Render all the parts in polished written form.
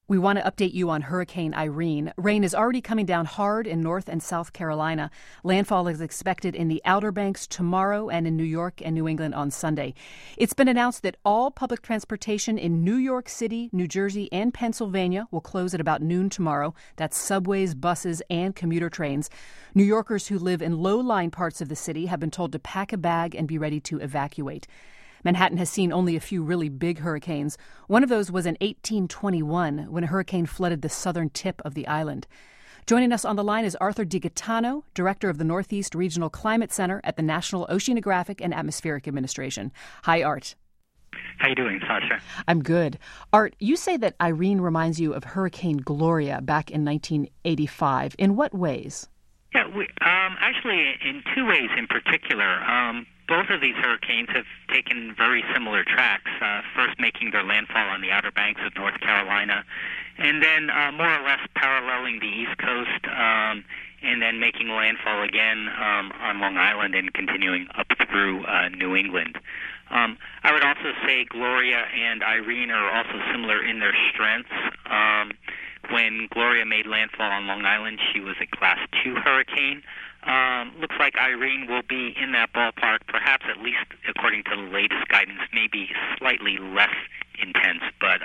We want to update you on Hurricane Irene. Rain is already coming down hard in North and South Carolina. Landfall is expected in the Outer Banks tomorrow and in New York and New England on Sunday. It's been announced that all public transportation in New York City, New Jersey, and Pennsylvania will close at about noon tomorrow. That's subways, buses, and commuter trains. New Yorkers who live in low-lying parts of the city have been told to pack a bag and be ready to evacuate. Manhattan has seen only a few really big hurricanes. One of those was in 1821 when a hurricane flooded the southern tip of the island. Joining us on the line is Arthur DiGaetano, director of the Northeast Regional Climate Center at the National Oceanographic and Atmospheric Administration. Hi, Art. How you doing, Sasha? I'm good. Art, you say that Irene reminds you of Hurricane Gloria back in 1985. In what ways? Yeah, actually, in two ways in particular. Both of these hurricanes have taken very similar tracks, first making their landfall on the Outer Banks of North Carolina, and then more or less paralleling the East Coast, and then making landfall again on Long Island and continuing up through New England. I would also say Gloria and Irene are also similar in their strengths. When Gloria made landfall on Long Island, she was a Class 2 hurricane. Looks like Irene will be in that ballpark, perhaps at least according to the latest guidance, maybe slightly less intense. But,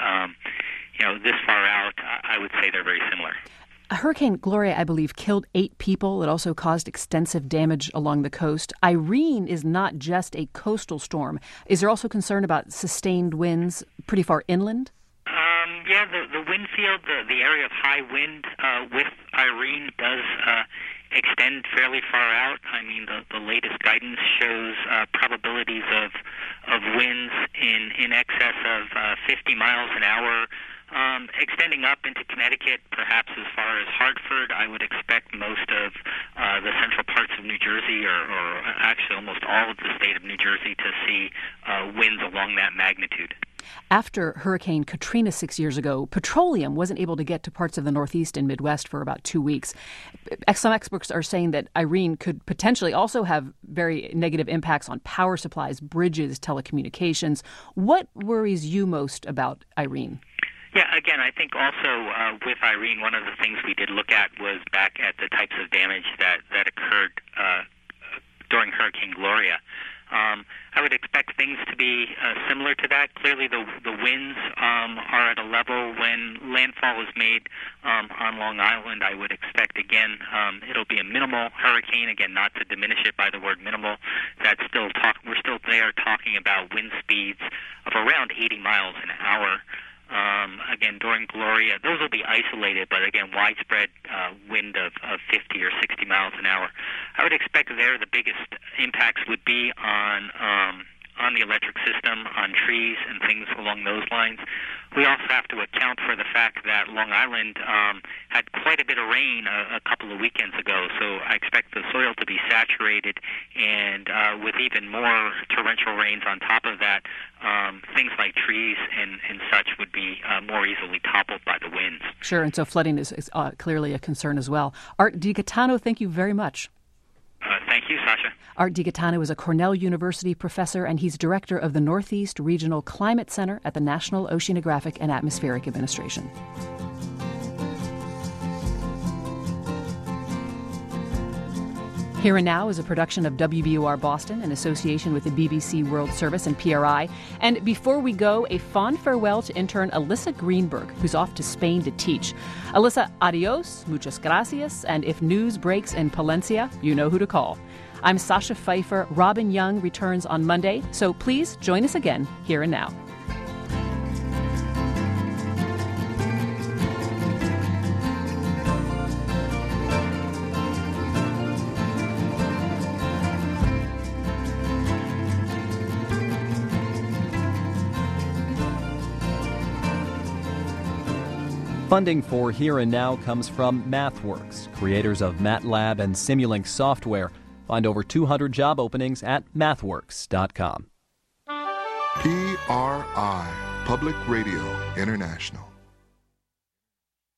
this far out, I would say they're very similar. Hurricane Gloria, I believe, killed 8 people. It also caused extensive damage along the coast. Irene is not just a coastal storm. Is there also concern about sustained winds pretty far inland? Yeah, the wind field, the area of high wind with Irene does extend fairly far out. I mean, the latest guidance shows probabilities of winds in excess of 50 miles an hour, extending up into Connecticut, perhaps as far as Hartford. I would expect most of the central parts of New Jersey, or actually almost all of the state of New Jersey, to see winds along that magnitude. After Hurricane Katrina 6 years ago, petroleum wasn't able to get to parts of the Northeast and Midwest for about 2 weeks. Some experts are saying that Irene could potentially also have very negative impacts on power supplies, bridges, telecommunications. What worries you most about Irene? Yeah, again, I think also with Irene, one of the things we did look at was back at the types of damage that occurred during Hurricane Gloria. I would expect things to be similar to that. Clearly, the winds are at a level when landfall is made on Long Island. I would expect, again, it'll be a minimal hurricane. Again, not to diminish it by the word minimal. We're still there talking about wind speeds of around 80 miles an hour. Again, during Gloria, those will be isolated, but again, widespread wind of 50 or 60 miles an hour. I would expect there the biggest impacts would be on the electric system, on trees and things along those lines. We also have to account for the fact that Long Island had quite a bit of rain a couple of weekends ago, so I expect the soil to be saturated, and with even more torrential rains on top of that, things like trees and such would be more easily toppled by the winds. Sure, and so flooding is clearly a concern as well. Art DiGaetano, thank you very much. Thank you, Sasha. Art DiGaetano is a Cornell University professor, and he's director of the Northeast Regional Climate Center at the National Oceanographic and Atmospheric Administration. Here and Now is a production of WBUR Boston in association with the BBC World Service and PRI. And before we go, a fond farewell to intern Alyssa Greenberg, who's off to Spain to teach. Alyssa, adios, muchas gracias, and if news breaks in Palencia, you know who to call. I'm Sasha Pfeiffer. Robin Young returns on Monday, so please join us again here and now. Funding for Here and Now comes from MathWorks, creators of MATLAB and Simulink software. Find over 200 job openings at mathworks.com. PRI, Public Radio International.